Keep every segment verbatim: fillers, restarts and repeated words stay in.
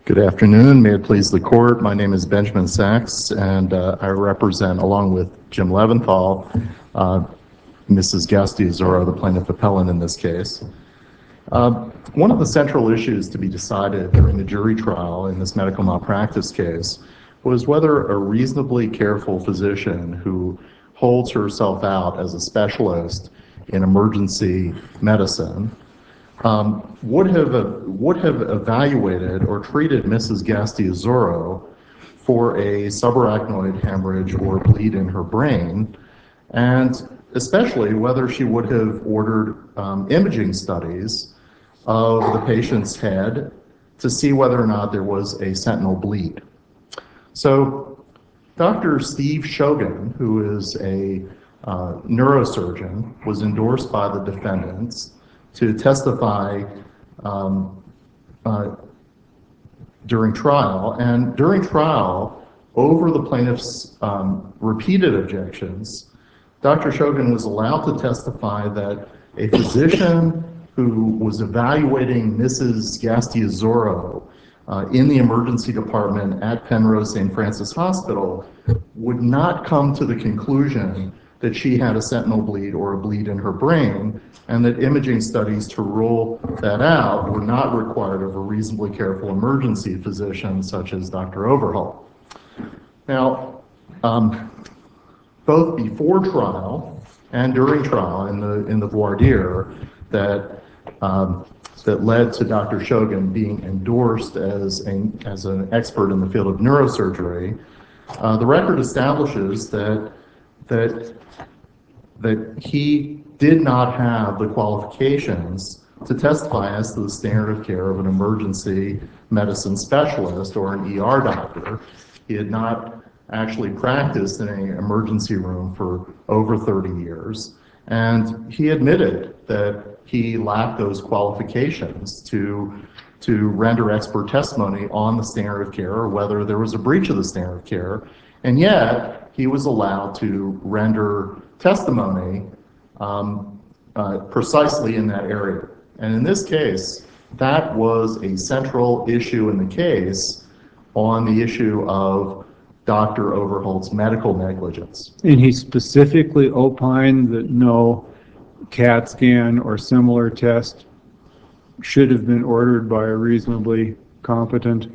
Good afternoon. May it please the court. My name is Benjamin Sachs, and uh, I represent, along with Jim Leventhal, uh, Missus Gastiazoro, the plaintiff appellant in this case. Uh, one of the central issues to be decided during the jury trial in this medical malpractice case was whether a reasonably careful physician who holds herself out as a specialist in emergency medicine Um, would have uh, would have evaluated or treated Missus Gastiazoro for a subarachnoid hemorrhage or bleed in her brain, and especially whether she would have ordered um, imaging studies of the patient's head to see whether or not there was a sentinel bleed. So Doctor Steve Shogan, who is a uh, neurosurgeon, was endorsed by the defendants to testify um, uh, during trial. And during trial, over the plaintiff's um, repeated objections, Doctor Shogan was allowed to testify that a physician who was evaluating Missus Gastiazoro uh, in the emergency department at Penrose Saint Francis Hospital would not come to the conclusion that she had a sentinel bleed or a bleed in her brain, and that imaging studies to rule that out were not required of a reasonably careful emergency physician such as Doctor Overholt. Now, um, both before trial and during trial in the in the voir dire that um, that led to Doctor Shogan being endorsed as a as an expert in the field of neurosurgery, uh, the record establishes that that that he did not have the qualifications to testify as to the standard of care of an emergency medicine specialist or an E R doctor. He had not actually practiced in an emergency room for over thirty years, and he admitted that he lacked those qualifications to to render expert testimony on the standard of care or whether there was a breach of the standard of care, and yet he was allowed to render testimony um, uh, precisely in that area. And in this case, that was a central issue in the case on the issue of Doctor Overholt's medical negligence. And he specifically opined that no CAT scan or similar test should have been ordered by a reasonably competent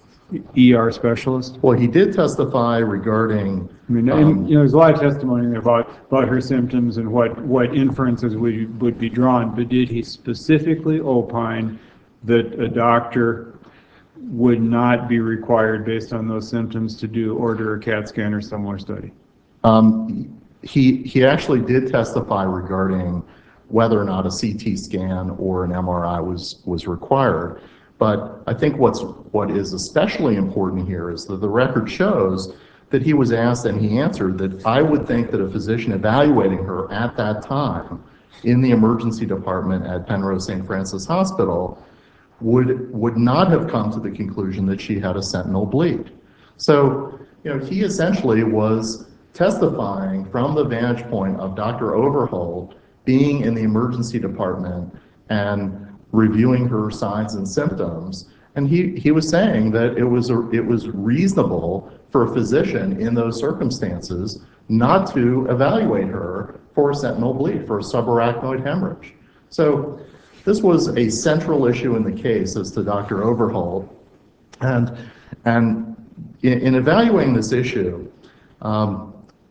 E R specialist? Well, he did testify regarding. I mean, um, and, you know, there's a lot of testimony there about, about her symptoms and what, what inferences would, would be drawn, but did he specifically opine that a doctor would not be required based on those symptoms to do order a CAT scan or similar study? Um, he, he actually did testify regarding whether or not a C T scan or an M R I was, was required. But I think what's what is especially important here is that the record shows that he was asked and he answered that I would think that a physician evaluating her at that time in the emergency department at Penrose Saint Francis Hospital would would not have come to the conclusion that she had a sentinel bleed. So, you know, he essentially was testifying from the vantage point of Doctor Overholt being in the emergency department and reviewing her signs and symptoms, and he, he was saying that it was a, it was reasonable for a physician in those circumstances not to evaluate her for a sentinel bleed, for a subarachnoid hemorrhage. So this was a central issue in the case as to Doctor Overholt, and and in, in evaluating this issue, um,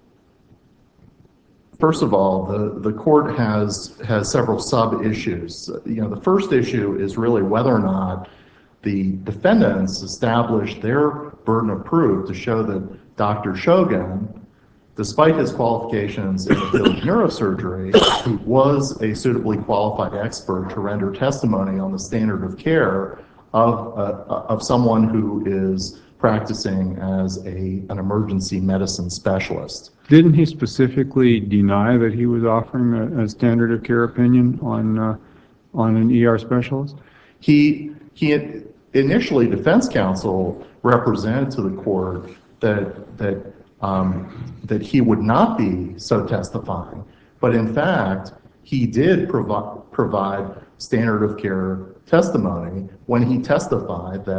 first of all, the, the court has has several sub-issues. You know, the first issue is really whether or not the defendants established their burden of proof to show that Doctor Shogan, despite his qualifications in the field of neurosurgery, was a suitably qualified expert to render testimony on the standard of care of, uh, of someone who is practicing as a, an emergency medicine specialist. Didn't he specifically deny that he was offering a, a standard of care opinion on uh, on an E R specialist? He he initially, defense counsel represented to the court that that um, that he would not be so testifying, but in fact he did provide provide standard of care testimony when he testified that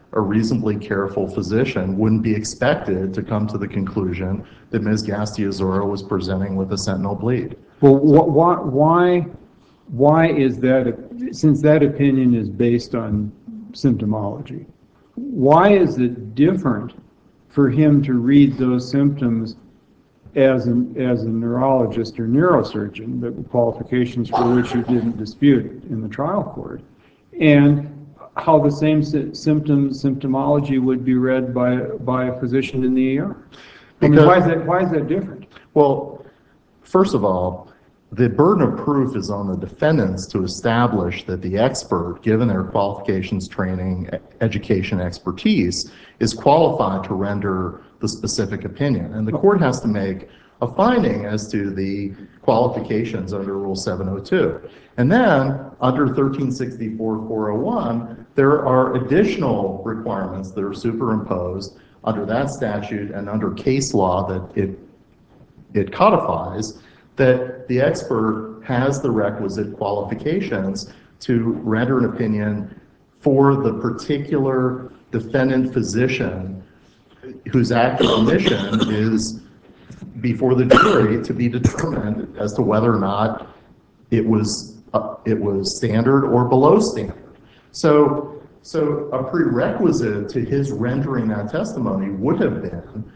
a reasonably careful physician wouldn't be expected to come to the conclusion that Miz Gastiazora was presenting with a sentinel bleed. Well, wh- why, why, why is that, since that opinion is based on symptomology, why is it different for him to read those symptoms as an as a neurologist or neurosurgeon, the qualifications for which you didn't dispute in the trial court, and how the same sy- symptoms symptomology would be read by by a physician in the E R? I mean, why is that why is that different? Well, first of all, the burden of proof is on the defendants to establish that the expert, given their qualifications, training, education, expertise, is qualified to render the specific opinion. And the court has to make a finding as to the qualifications under Rule seven oh two. And then, under thirteen sixty-four four oh one, there are additional requirements that are superimposed under that statute and under case law that it, it codifies, that the expert has the requisite qualifications to render an opinion for the particular defendant physician whose actual mission is before the jury to be determined as to whether or not it was uh, it was standard or below standard. So, so a prerequisite to his rendering that testimony would have been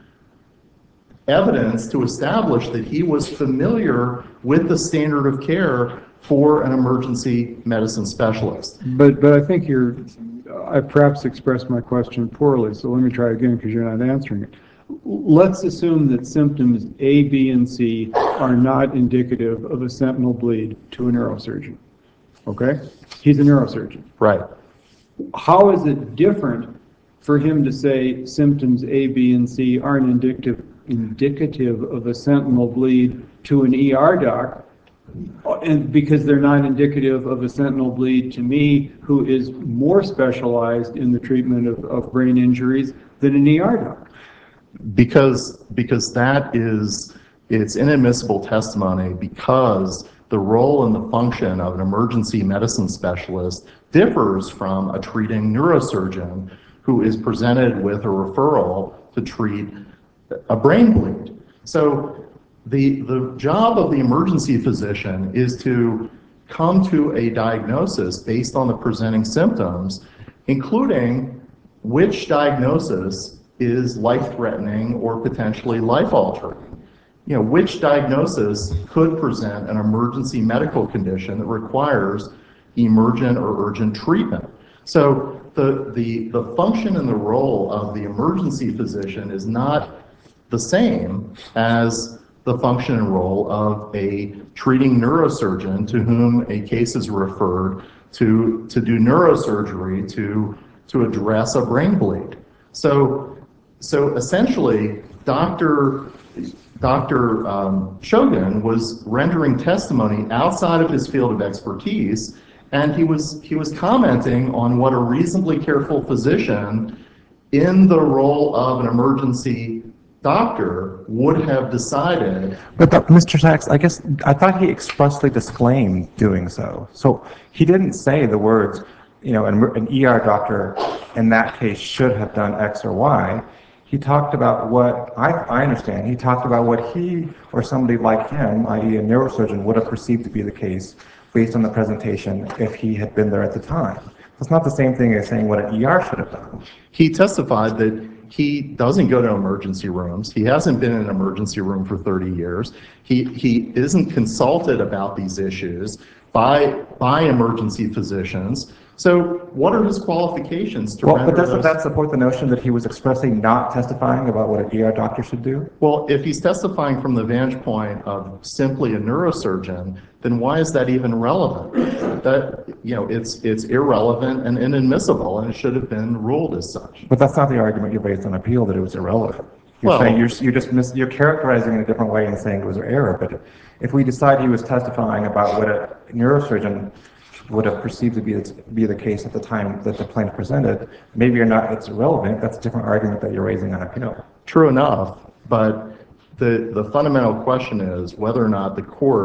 evidence to establish that he was familiar with the standard of care for an emergency medicine specialist. But but I think you're, I perhaps expressed my question poorly, so let me try again because you're not answering it. Let's assume that symptoms A, B, and C are not indicative of a sentinel bleed to a neurosurgeon. Okay? He's a neurosurgeon. Right. How is it different for him to say symptoms A, B, and C aren't indicative indicative of a sentinel bleed to an E R doc, and because they're not indicative of a sentinel bleed to me, who is more specialized in the treatment of, of brain injuries than an E R doc? Because because that is, it's inadmissible testimony because the role and the function of an emergency medicine specialist differs from a treating neurosurgeon who is presented with a referral to treat a brain bleed. So the, the job of the emergency physician is to come to a diagnosis based on the presenting symptoms, including which diagnosis is life-threatening or potentially life-altering. You know, which diagnosis could present an emergency medical condition that requires emergent or urgent treatment. So the, the, the function and the role of the emergency physician is not the same as the function and role of a treating neurosurgeon to whom a case is referred to to do neurosurgery to to address a brain bleed. So so essentially, Doctor Doctor Um, Shogun was rendering testimony outside of his field of expertise, and he was he was commenting on what a reasonably careful physician in the role of an emergency doctor would have decided. But the, Mister Sachs, I guess I thought he expressly disclaimed doing so. So he didn't say the words, you know, an, an E R doctor in that case should have done X or Y. He talked about what I, I understand. He talked about what he or somebody like him, that is a neurosurgeon, would have perceived to be the case based on the presentation if he had been there at the time. It's not the same thing as saying what an E R should have done. He testified that he doesn't go to emergency rooms. He hasn't been in an emergency room for thirty years. He he isn't consulted about these issues by by emergency physicians. So what are his qualifications to well, render but doesn't those? that support the notion that he was expressly not testifying about what an E R doctor should do? Well, if he's testifying from the vantage point of simply a neurosurgeon, then why is that even relevant? That, you know, it's it's irrelevant and inadmissible, and it should have been ruled as such. But that's not the argument you raised on appeal, that it was irrelevant. You're Well, saying you're, you're just mis, you're characterizing it in a different way and saying it was an error. But if we decide he was testifying about what a neurosurgeon would have perceived to be be the case at the time that the plaintiff presented, maybe or not it's irrelevant. That's a different argument that you're raising on appeal. True enough, but the the fundamental question is whether or not the court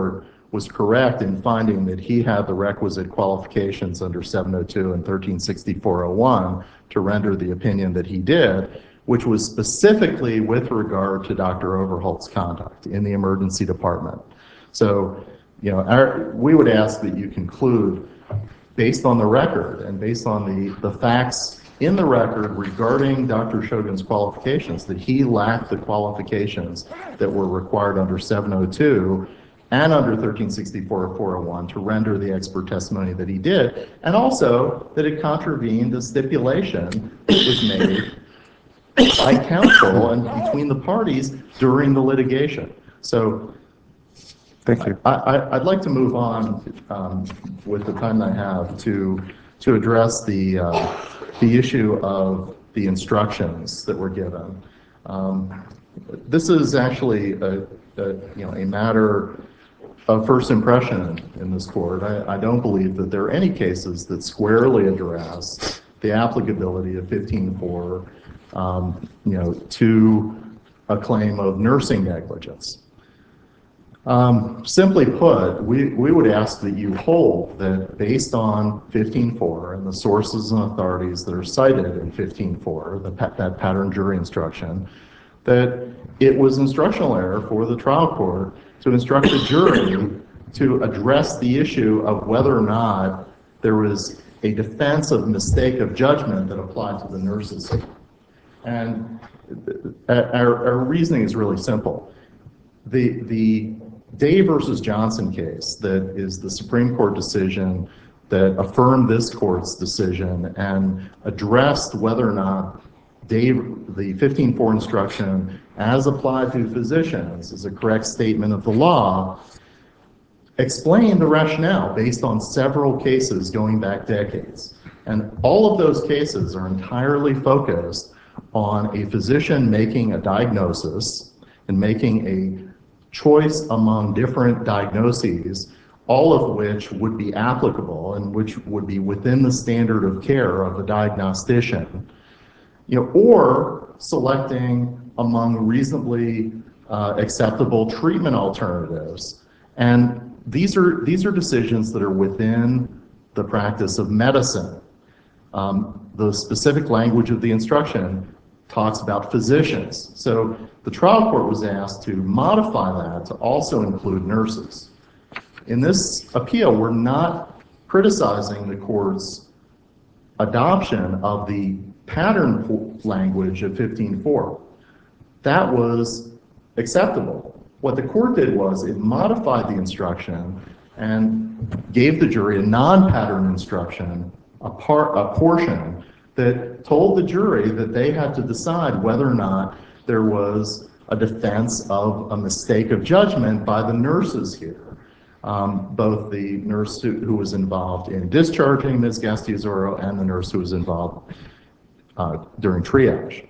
was correct in finding that he had the requisite qualifications under seven oh two and thirteen sixty-four oh one to render the opinion that he did, which was specifically with regard to Doctor Overholt's conduct in the emergency department. So, you know, our, we would ask that you conclude, based on the record and based on the, the facts in the record regarding Doctor Shogan's qualifications, that he lacked the qualifications that were required under seven oh two and under thirteen sixty-four or four oh one to render the expert testimony that he did, and also that it contravened the stipulation that was made by counsel and between the parties during the litigation. So, Thank you. I, I, I'd like to move on um, with the time I have to to address the uh, the issue of the instructions that were given. Um, this is actually a, a you know a matter of first impression in this court. I, I don't believe that there are any cases that squarely address the applicability of fifteen four, um, you know, to a claim of nursing negligence. Um, simply put, we, we would ask that you hold that based on fifteen four and the sources and authorities that are cited in fifteen four, the, that pattern jury instruction, that it was instructional error for the trial court to instruct the jury to address the issue of whether or not there was a defense of mistake of judgment that applied to the nurses. And our, our reasoning is really simple. The, the Day versus Johnson case that is the Supreme Court decision that affirmed this court's decision and addressed whether or not Day, the fifteen four instruction as applied to physicians is a correct statement of the law, explained the rationale based on several cases going back decades. And all of those cases are entirely focused on a physician making a diagnosis and making a choice among different diagnoses, all of which would be applicable and which would be within the standard of care of the diagnostician, you know, or selecting among reasonably uh, acceptable treatment alternatives. And these are these are decisions that are within the practice of medicine. Um, the specific language of the instruction talks about physicians. So the trial court was asked to modify that to also include nurses. In this appeal, we're not criticizing the court's adoption of the pattern language of fifteen four. That was acceptable. What the court did was it modified the instruction and gave the jury a non-pattern instruction, a, part, a portion that told the jury that they had to decide whether or not there was a defense of a mistake of judgment by the nurses here. Um, both the nurse who, who was involved in discharging Miz Gastiazoro and the nurse who was involved uh, during triage.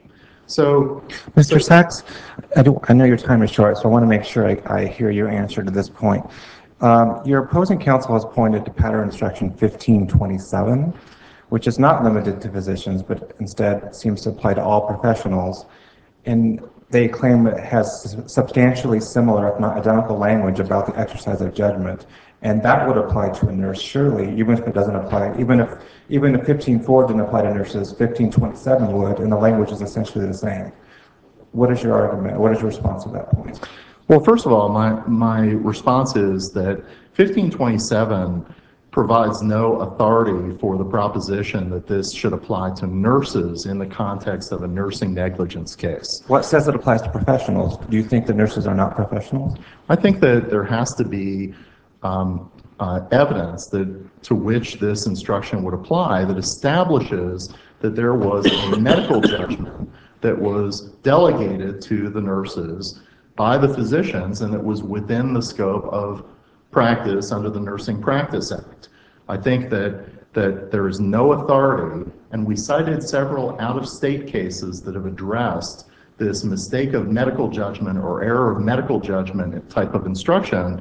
So, Mister Sachs, I, do, I know your time is short, so I want to make sure I, I hear your answer to this point. Um, your opposing counsel has pointed to pattern instruction fifteen twenty-seven, which is not limited to physicians, but instead seems to apply to all professionals. And they claim it has substantially similar, if not identical, language about the exercise of judgment. And that would apply to a nurse, surely, even if it doesn't apply, even if even if fifteen four didn't apply to nurses, fifteen twenty-seven would, and the language is essentially the same. What is your argument? What is your response to that point? Well, first of all, my, my response is that fifteen twenty-seven provides no authority for the proposition that this should apply to nurses in the context of a nursing negligence case. What says it applies to professionals? Do you think the nurses are not professionals? I think that there has to be um, uh, evidence that to which this instruction would apply that establishes that there was a medical judgment that was delegated to the nurses by the physicians and that was within the scope of practice under the Nursing Practice Act. I think that that there is no authority, and we cited several out-of-state cases that have addressed this mistake of medical judgment or error of medical judgment type of instruction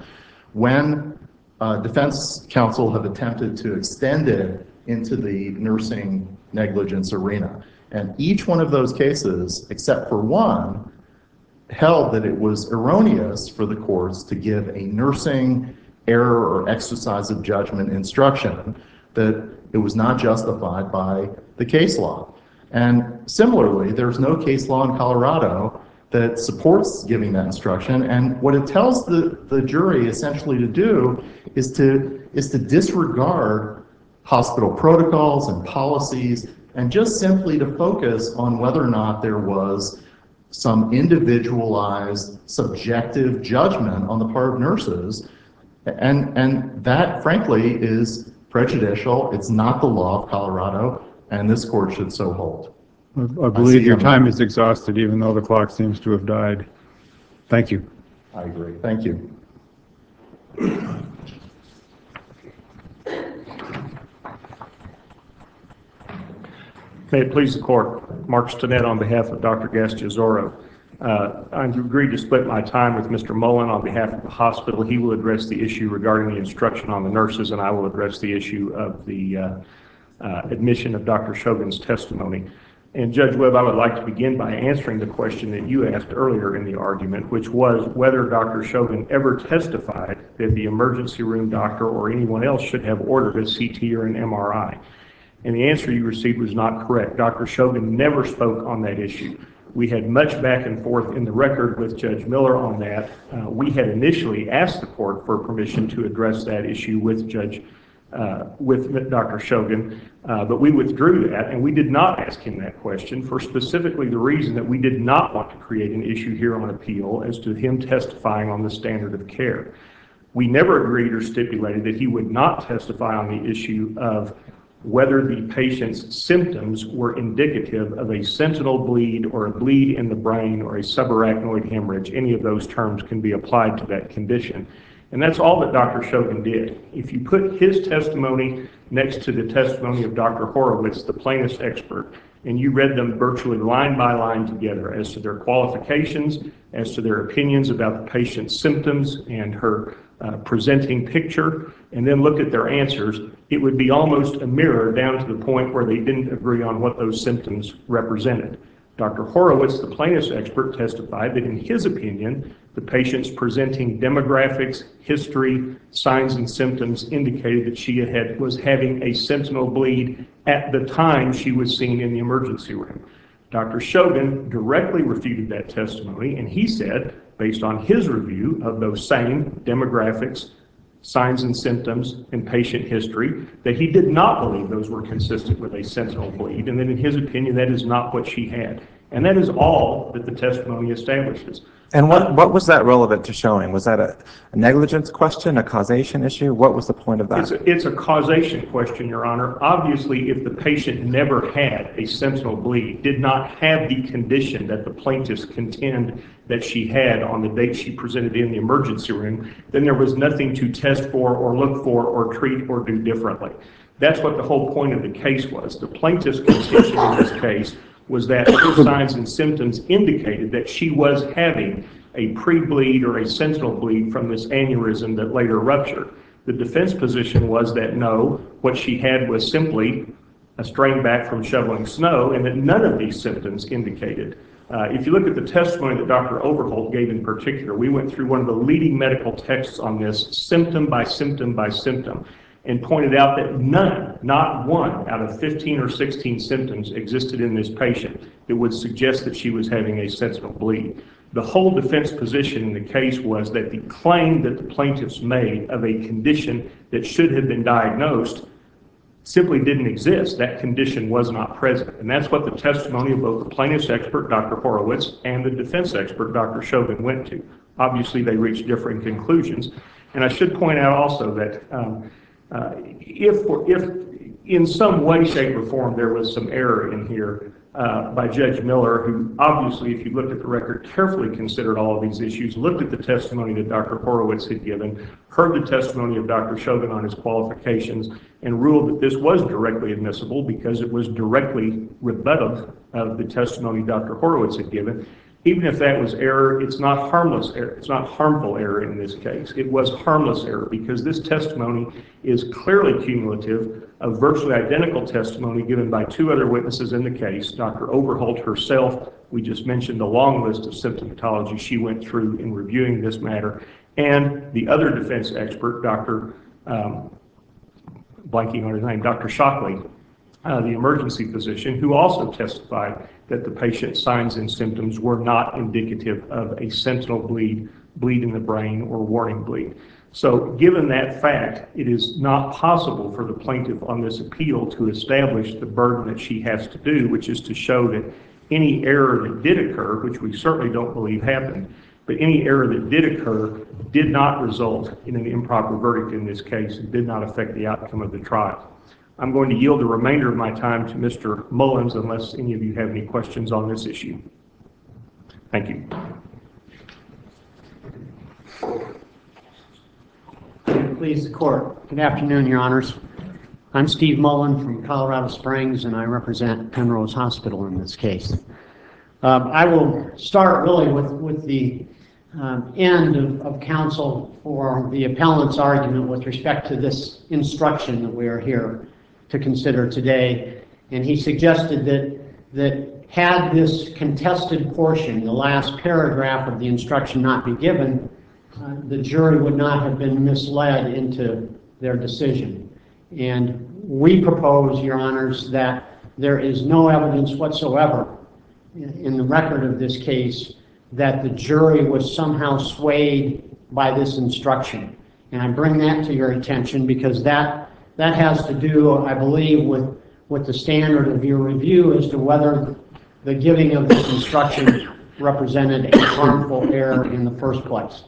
when uh, defense counsel have attempted to extend it into the nursing negligence arena. And each one of those cases, except for one, held that it was erroneous for the courts to give a nursing error or exercise of judgment instruction, that it was not justified by the case law. And similarly, there's no case law in Colorado that supports giving that instruction, and what it tells the, the jury essentially to do is to, is to disregard hospital protocols and policies and just simply to focus on whether or not there was some individualized subjective judgment on the part of nurses. And, and that, frankly, is prejudicial. It's not the law of Colorado, and this court should so hold. I believe your time is exhausted, even though the clock seems to have died. Thank you. I agree. Thank you. May it please the court. Mark Stinnett on behalf of Doctor Gastiazoro. Uh, I agreed to split my time with Mister Mullen on behalf of the hospital. He will address the issue regarding the instruction on the nurses, and I will address the issue of the uh, uh, admission of Doctor Shogan's testimony. And Judge Webb, I would like to begin by answering the question that you asked earlier in the argument, which was whether Doctor Shogan ever testified that the emergency room doctor or anyone else should have ordered a C T or an M R I. And the answer you received was not correct. Doctor Shogan never spoke on that issue. We had much back and forth in the record with Judge Miller on that. Uh, we had initially asked the court for permission to address that issue with Judge Uh, with Doctor Shogan, uh, but we withdrew that, and we did not ask him that question for specifically the reason that we did not want to create an issue here on appeal as to him testifying on the standard of care. We never agreed or stipulated that he would not testify on the issue of whether the patient's symptoms were indicative of a sentinel bleed or a bleed in the brain or a subarachnoid hemorrhage. Any of those terms can be applied to that condition. And that's all that Doctor Shogan did. If you put his testimony next to the testimony of Doctor Horowitz, the plaintiff's expert, and you read them virtually line by line together as to their qualifications, as to their opinions about the patient's symptoms and her uh, presenting picture, and then looked at their answers, it would be almost a mirror down to the point where they didn't agree on what those symptoms represented. Doctor Horowitz, the plaintiff's expert, testified that in his opinion, the patient's presenting demographics, history, signs, and symptoms indicated that she had, was having a sentinel bleed at the time she was seen in the emergency room. Doctor Shogan directly refuted that testimony, and he said, based on his review of those same demographics, signs and symptoms, and patient history, that he did not believe those were consistent with a sentinel bleed, and that in his opinion, that is not what she had. And that is all that the testimony establishes. And what, what was that relevant to showing? Was that a, a negligence question, a causation issue? What was the point of that? It's a, it's a causation question, Your Honor. Obviously, if the patient never had a sentinel bleed, did not have the condition that the plaintiffs contend that she had on the date she presented in the emergency room, then there was nothing to test for or look for or treat or do differently. That's what the whole point of the case was. The plaintiff's contention in this case was that her signs and symptoms indicated that she was having a pre-bleed or a sentinel bleed from this aneurysm that later ruptured. The defense position was that no, what she had was simply a strain back from shoveling snow, and that none of these symptoms indicated. Uh, if you look at the testimony that Doctor Overholt gave in particular, we went through one of the leading medical texts on this, symptom by symptom by symptom, and pointed out that none, not one out of fifteen or sixteen symptoms existed in this patient that would suggest that she was having a sentinel bleed. The whole defense position in the case was that the claim that the plaintiffs made of a condition that should have been diagnosed simply didn't exist. That condition was not present. And that's what the testimony of both the plaintiff's expert, Doctor Horowitz, and the defense expert, Doctor Shogan, went to. Obviously, they reached differing conclusions. And I should point out also that um, uh, if, if in some way, shape, or form there was some error in here uh, by Judge Miller, who obviously, if you looked at the record, carefully considered all of these issues, looked at the testimony that Doctor Horowitz had given, heard the testimony of Doctor Shogan on his qualifications, and ruled that this was directly admissible because it was directly rebutted of the testimony Doctor Horowitz had given. Even if that was error, it's not harmless error. It's not harmful error in this case. It was harmless error because this testimony is clearly cumulative of virtually identical testimony given by two other witnesses in the case. Doctor Overholt herself, we just mentioned the long list of symptomatology she went through in reviewing this matter, and the other defense expert, Doctor Um, blanking on his name, Doctor Shockley, uh, the emergency physician, who also testified that the patient's signs and symptoms were not indicative of a sentinel bleed, bleed in the brain, or warning bleed. So given that fact, it is not possible for the plaintiff on this appeal to establish the burden that she has to do, which is to show that any error that did occur, which we certainly don't believe happened, but any error that did occur did not result in an improper verdict in this case and did not affect the outcome of the trial. I'm going to yield the remainder of my time to Mister Mullins unless any of you have any questions on this issue. Thank you. Please, the court. Good afternoon, Your Honors. I'm Steve Mullen from Colorado Springs, and I represent Penrose Hospital in this case. Um, I will start really with, with the um, end of, of counsel for the appellant's argument with respect to this instruction that we are here to consider today. And he suggested that, that had this contested portion, the last paragraph of the instruction, not be given, uh, the jury would not have been misled into their decision. And we propose, Your Honors, that there is no evidence whatsoever in the record of this case that the jury was somehow swayed by this instruction. And I bring that to your attention because that, that has to do, I believe, with, with the standard of your review as to whether the giving of this instruction represented a harmful error in the first place.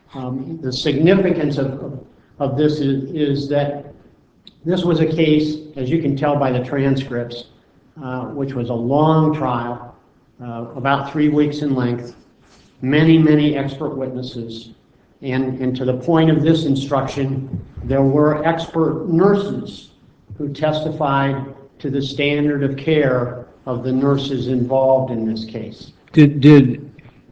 Um, the significance of, of, of this is, is that this was a case, as you can tell by the transcripts, uh, which was a long trial, uh, about three weeks in length, many, many expert witnesses, and, and to the point of this instruction, there were expert nurses who testified to the standard of care of the nurses involved in this case. Did, did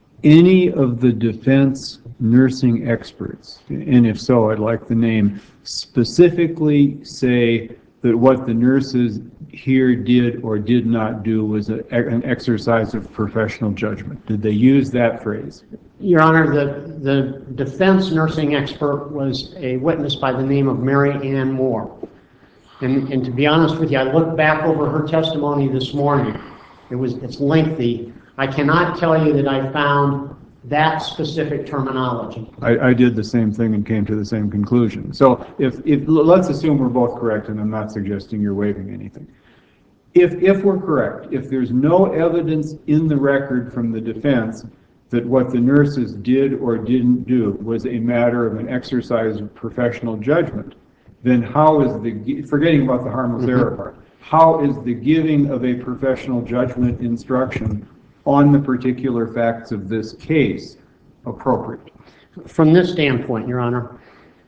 any of the defense nursing experts, and if so, I'd like the name, specifically say that what the nurses here did or did not do was a, an exercise of professional judgment? Did they use that phrase? Your Honor, the, the defense nursing expert was a witness by the name of Mary Ann Moore. And, and to be honest with you, I looked back over her testimony this morning. It was, it's lengthy. I cannot tell you that I found that specific terminology. I, I did the same thing and came to the same conclusion. So if, if let's assume we're both correct, and I'm not suggesting you're waiving anything. If, if we're correct, if there's no evidence in the record from the defense that what the nurses did or didn't do was a matter of an exercise of professional judgment, then how is the, forgetting about the harmless mm-hmm. error part, how is the giving of a professional judgment instruction on the particular facts of this case appropriate? From this standpoint, Your Honor,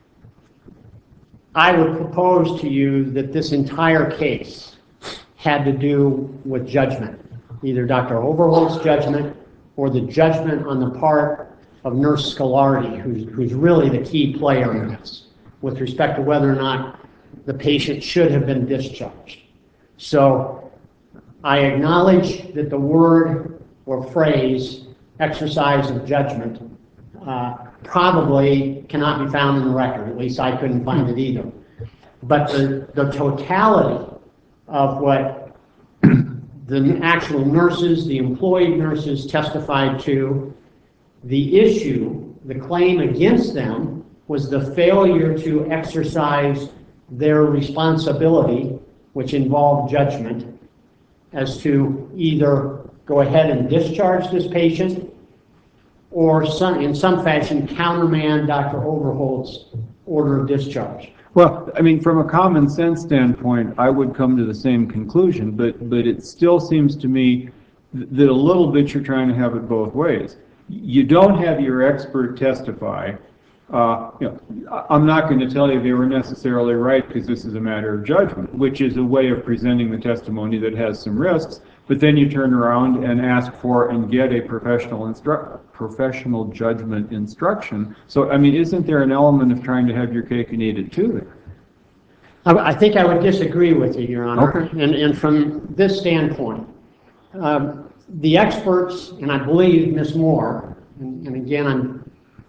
I would propose to you that this entire case had to do with judgment, either Doctor Overholt's judgment or the judgment on the part of Nurse Scolardi, who's, who's really the key player in this, with respect to whether or not the patient should have been discharged. So I acknowledge that the word or phrase, exercise of judgment, uh, probably cannot be found in the record. At least I couldn't find it either. But the, the totality of what the actual nurses, the employed nurses testified to, the issue, the claim against them was the failure to exercise their responsibility, which involved judgment, as to either go ahead and discharge this patient or some, in some fashion countermand Doctor Overholt's order of discharge. Well, I mean, from a common sense standpoint, I would come to the same conclusion, but, but it still seems to me that a little bit you're trying to have it both ways. You don't have your expert testify. Uh, you know, I'm not going to tell you they were necessarily right because this is a matter of judgment, which is a way of presenting the testimony that has some risks, but then you turn around and ask for and get a professional instru- professional judgment instruction. So, I mean, isn't there an element of trying to have your cake and eat it too there? I think I would disagree with you, Your Honor. Okay. And, and from this standpoint, um, the experts, and I believe Miz Moore, and, and again, I'm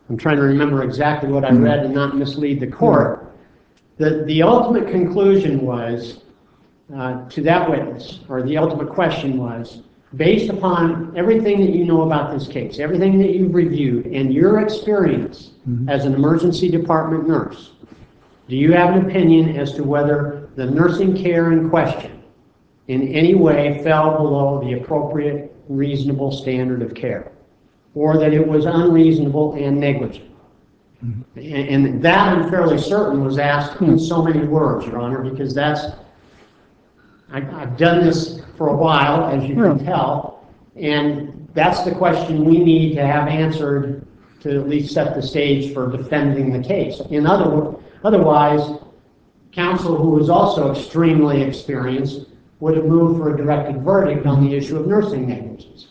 I'm trying to remember exactly what I read and not mislead the court. The, the ultimate conclusion was, uh, to that witness, or the ultimate question was, based upon everything that you know about this case, everything that you've reviewed, and your experience as an emergency department nurse, do you have an opinion as to whether the nursing care in question in any way fell below the appropriate, reasonable standard of care, or that it was unreasonable and negligent? And, and that, I'm fairly certain, was asked in so many words, Your Honor, because that's, I, I've done this for a while, as you can tell, and that's the question we need to have answered to at least set the stage for defending the case. In other words, otherwise, counsel, who is also extremely experienced, would have moved for a directed verdict on the issue of nursing negligence.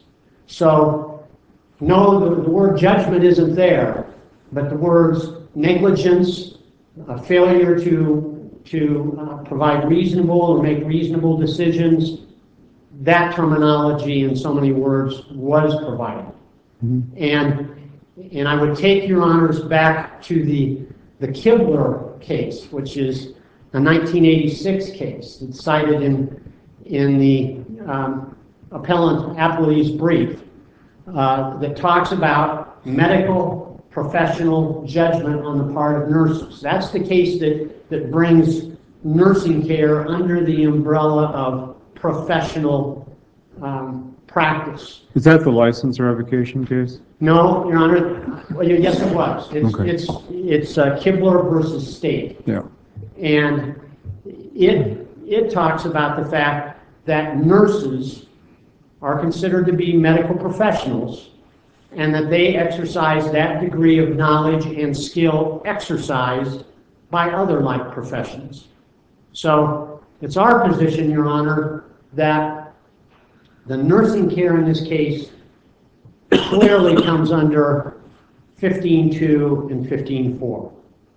So, no, the, the word judgment isn't there, but the words negligence, a failure to to uh, provide reasonable or make reasonable decisions, that terminology in so many words was provided. Mm-hmm. And and I would take Your Honors back to the the Kibler case, which is a nineteen eighty-six case. It's cited in in the um, appellant appellee's brief uh, that talks about medical professional judgment on the part of nurses. That's the case that, that brings nursing care under the umbrella of professional um, practice. Is that the license revocation case? No, Your Honor. Well, yes, it was. It's Okay. it's it's uh, Kibler versus State. Yeah. And it it talks about the fact that nurses are considered to be medical professionals, and that they exercise that degree of knowledge and skill exercised by other like professions. So it's our position, Your Honor, that the nursing care in this case clearly comes under fifteen two and fifteen four.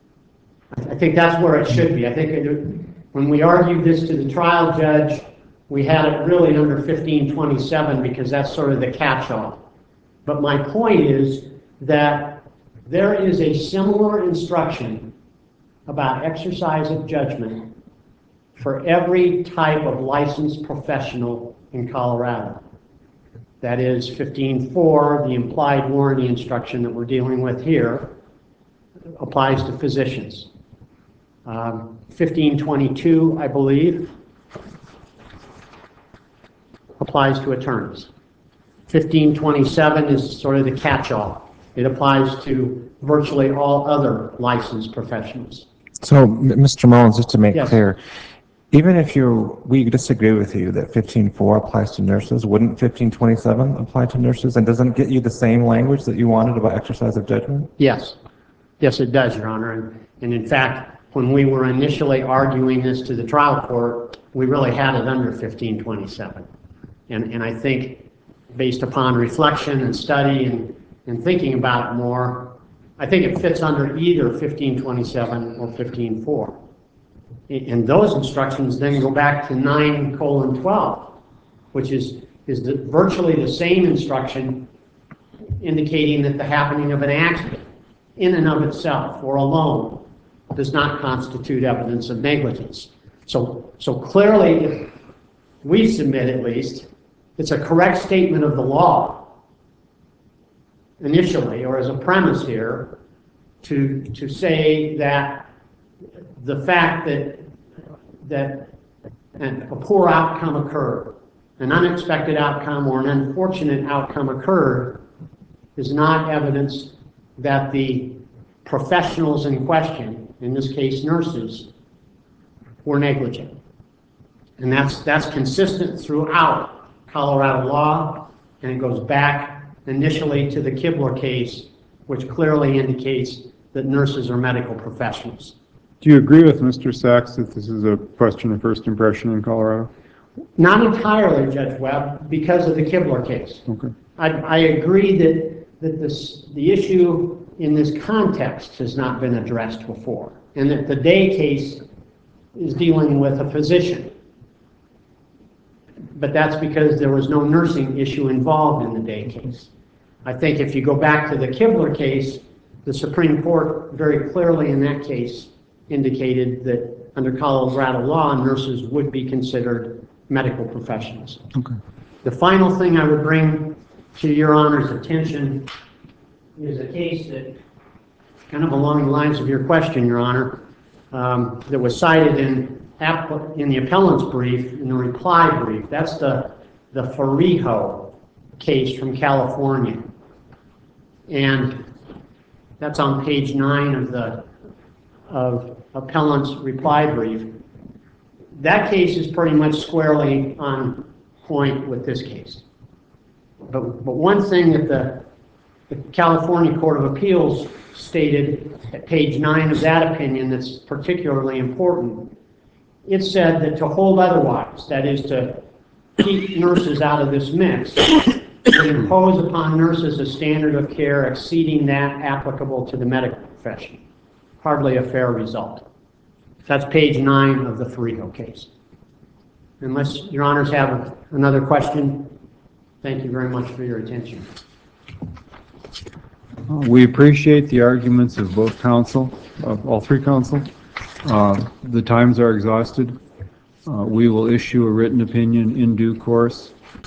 I think that's where it should be. I think it, when we argued this to the trial judge, we had it really under fifteen twenty-seven because that's sort of the catch-all. But my point is that there is a similar instruction about exercise of judgment for every type of licensed professional in Colorado. That is fifteen four, the implied warranty instruction that we're dealing with here, applies to physicians. Um, fifteen twenty-two, I believe, applies to attorneys. fifteen twenty-seven is sort of the catch-all. It applies to virtually all other licensed professionals. So, M- Mister Mullins, just to make Yes. clear, even if you we disagree with you that fifteen four applies to nurses, wouldn't fifteen twenty-seven apply to nurses, and doesn't it get you the same language that you wanted about exercise of judgment? Yes. Yes, it does, Your Honor. And, and in fact, when we were initially arguing this to the trial court, we really had it under fifteen twenty-seven. And, and I think, based upon reflection and study and, and thinking about it more, I think it fits under either fifteen twenty-seven or fifteen four. And those instructions then go back to nine colon twelve, which is, is the, virtually the same instruction indicating that the happening of an accident in and of itself or alone does not constitute evidence of negligence. So, so clearly, we submit at least, it's a correct statement of the law initially, or as a premise here, to, to say that the fact that, that an, a poor outcome occurred, an unexpected outcome or an unfortunate outcome occurred, is not evidence that the professionals in question, in this case nurses, were negligent. And that's, that's consistent throughout Colorado law, and it goes back initially to the Kibler case, which clearly indicates that nurses are medical professionals. Do you agree with Mister Sachs that this is a question of first impression in Colorado? Not entirely, Judge Webb, because of the Kibler case. Okay. I, I agree that, that this, the issue in this context has not been addressed before, and that the Day case is dealing with a physician. But that's because there was no nursing issue involved in the Day case. I think if you go back to the Kibler case, the Supreme Court very clearly in that case indicated that under Colorado law, nurses would be considered medical professionals. Okay. The final thing I would bring to your Honor's attention is a case that, kind of along the lines of your question, Your Honor, um, that was cited in, in the appellant's brief, in the reply brief. That's the, the Farijo case from California. And that's on page nine of the of appellant's reply brief. That case is pretty much squarely on point with this case. But, but one thing that the, the California Court of Appeals stated at page nine of that opinion that's particularly important, it said that to hold otherwise, that is to keep nurses out of this mix, would impose upon nurses a standard of care exceeding that applicable to the medical profession. Hardly a fair result. That's page nine of the Farijo case. Unless your honors have another question, thank you very much for your attention. We appreciate the arguments of both counsel, of all three counsel. Uh, The times are exhausted. Uh, We will issue a written opinion in due course.